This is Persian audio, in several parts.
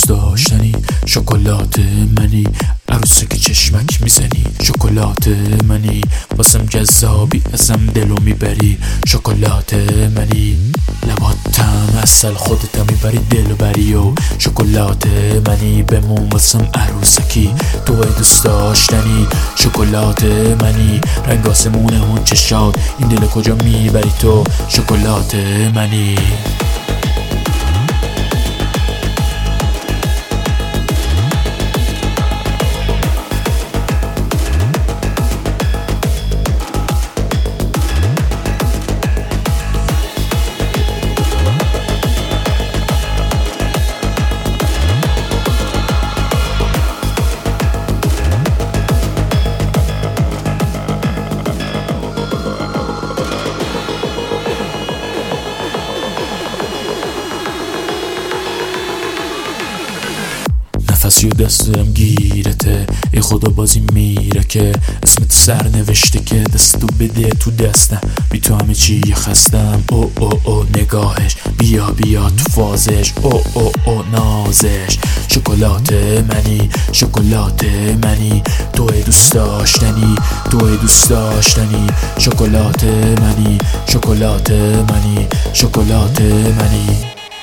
دوست داشتنی، شکلات منی، عروسک چشمک میزنی. شکلات منی، واسم جذابی، ازم دلو میبری. شکلات منی، لبات طعم عسل، خودت میبری دلو بری. و شکلات منی، بمون واسم عروسکی، توی دوست داشتنی. شکلات منی، رنگ آسمونه اون چشات، این دل کجا میبری تو؟ شکلات منی. نفسی و دست دارم گیرته، ای خدا بازی میره که اسمت سر نوشته که دستو بده تو دستم، بی تو همه چی خستم. او او او نگاهش، بیا بیا تو فازش، او او او نازش. شکلات منی، شکلات منی، توی دوست داشتنی، توی دوست داشتنی. شکلات منی، شکلات منی، شکلات منی.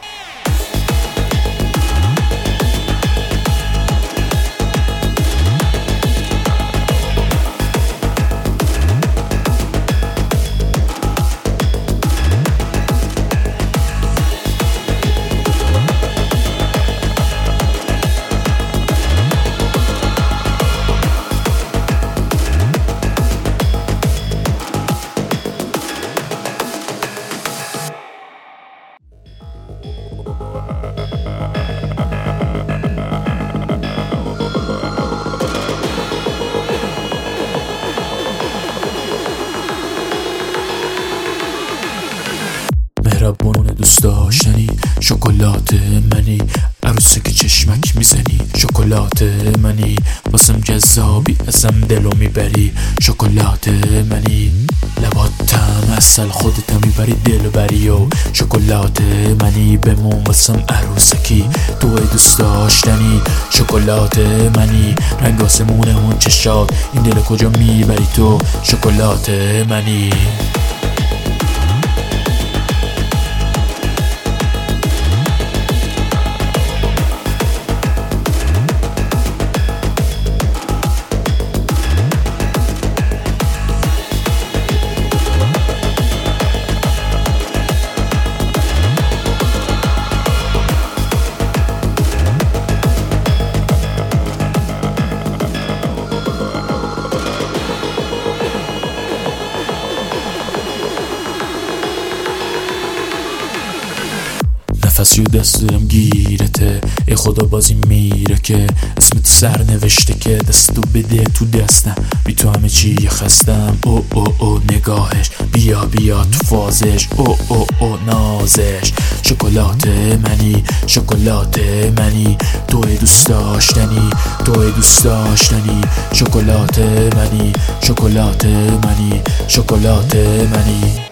مهربون دوست داشتنی، شکلات منی، عروسک چشمک میزنی. شکلات منی، واسم جذابی، ازم دلو میبری. شکلات منی، لبات طعم عسل، خودت میبری دلو بری. و شکلات منی، بمون واسم عروسکی، توی دوست داشتنی. شکلات منی، رنگ آسمونه اون چشات، این دل کجا میبری تو؟ شکلات منی. نفسی و دست دارم گیرته، ای خدا بازی میره که اسمت سر نوشته که دستو بده تو دستم، بی تو همه چی خستم. او او او نگاهش، بیا بیا تو فازش، او او او نازش. شکلات منی، شکلات منی، توی دوست داشتنی، توی دوست داشتنی. شکلات منی، شکلات منی، شکلات منی.